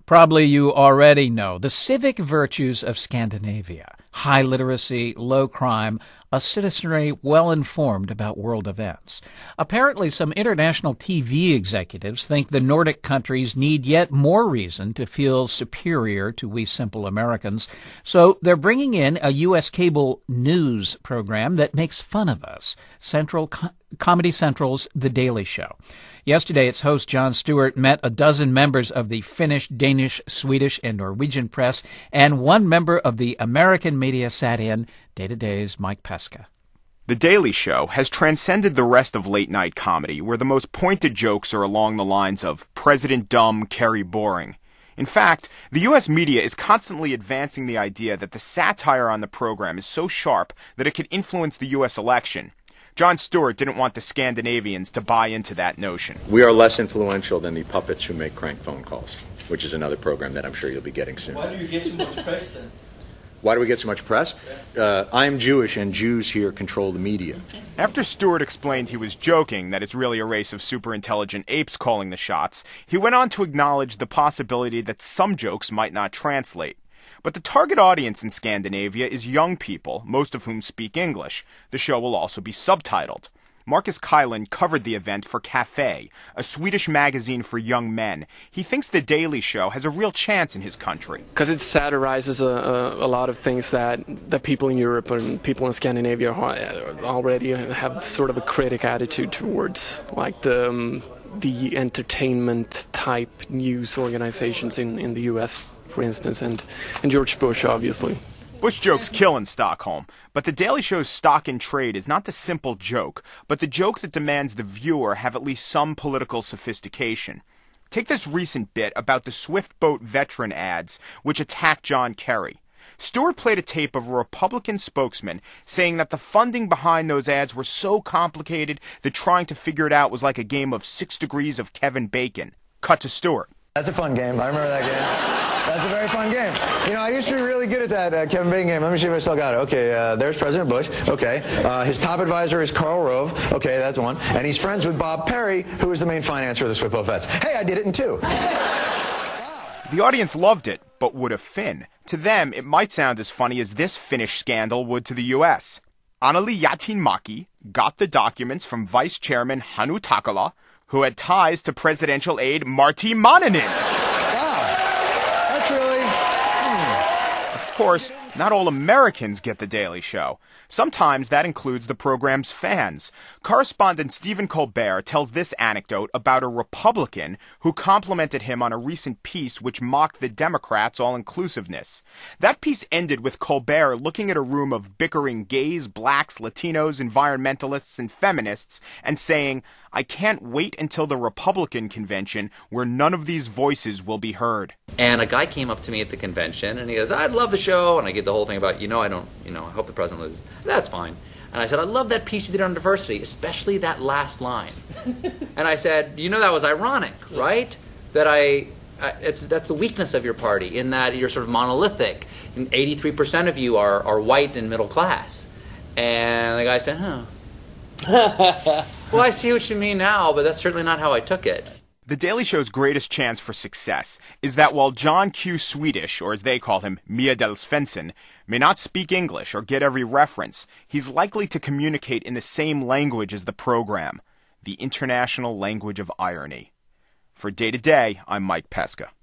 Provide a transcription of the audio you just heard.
Probably you already know the civic virtues of Scandinavia: high literacy, low crime, a citizenry well informed about world events. Apparently, some international TV executives think the Nordic countries need yet more reason to feel superior to we simple Americans, so they're bringing in a U.S. cable news program that makes fun of us: Comedy Central's The Daily Show. Yesterday, its host Jon Stewart met a dozen members of the Finnish, Danish, Swedish, and Norwegian press, and one member of the American media sat in. Day to Day's Mike Pesca. The Daily Show has transcended the rest of late-night comedy, where the most pointed jokes are along the lines of President Dumb, Kerry Boring. In fact, the U.S. media is constantly advancing the idea that the satire on the program is so sharp that it could influence the U.S. election. Jon Stewart didn't want the Scandinavians to buy into that notion. We are less influential than the puppets who make crank phone calls, which is another program that I'm sure you'll be getting soon. Why do you get so much press then? Why do we get so much press? I'm Jewish, and Jews here control the media. After Stewart explained he was joking, that it's really a race of super intelligent apes calling the shots, he went on to acknowledge the possibility that some jokes might not translate. But the target audience in Scandinavia is young people, most of whom speak English. The show will also be subtitled. Marcus Kylan covered the event for Café, a Swedish magazine for young men. He thinks The Daily Show has a real chance in his country. Because it satirizes a lot of things that people in Europe and people in Scandinavia already have sort of a critic attitude towards, like the entertainment-type news organizations in the U.S., for instance, and George Bush, obviously. Bush jokes kill in Stockholm, but The Daily Show's stock in trade is not the simple joke, but the joke that demands the viewer have at least some political sophistication. Take this recent bit about the Swift Boat veteran ads, which attacked John Kerry. Stewart played a tape of a Republican spokesman saying that the funding behind those ads were so complicated that trying to figure it out was like a game of 6 Degrees of Kevin Bacon. Cut to Stewart. That's a fun game. I remember that game. That's a very fun game. You know, I used to be really good at that Kevin Bacon game. Let me see if I still got it. Okay, there's President Bush. Okay. His top advisor is Karl Rove. Okay, that's one. And he's friends with Bob Perry, who is the main financier of the Swift Boat Vets. Hey, I did it in 2. The audience loved it, but would a Finn? To them, it might sound as funny as this Finnish scandal would to the U.S. Anneli Jäätteenmäki got the documents from Vice Chairman Hannu Takala, who had ties to presidential aide Martti Mannanen. Of course, not all Americans get The Daily Show. Sometimes that includes the program's fans. Correspondent Stephen Colbert tells this anecdote about a Republican who complimented him on a recent piece which mocked the Democrats' all-inclusiveness. That piece ended with Colbert looking at a room of bickering gays, blacks, Latinos, environmentalists, and feminists and saying, "I can't wait until the Republican convention where none of these voices will be heard." And a guy came up to me at the convention, and he goes, "I'd love the show," and I get the whole thing about, I hope the president loses. That's fine. And I said, "I love that piece you did on diversity, especially that last line." And I said, that was ironic, right? That that's the weakness of your party, in that you're sort of monolithic. And 83% of you are white and middle class. And the guy said, "Well, I see what you mean now, but that's certainly not how I took it." The Daily Show's greatest chance for success is that while John Q. Swedish, or as they call him, Mia del Svensson, may not speak English or get every reference, he's likely to communicate in the same language as the program, the international language of irony. For Day to Day, I'm Mike Pesca.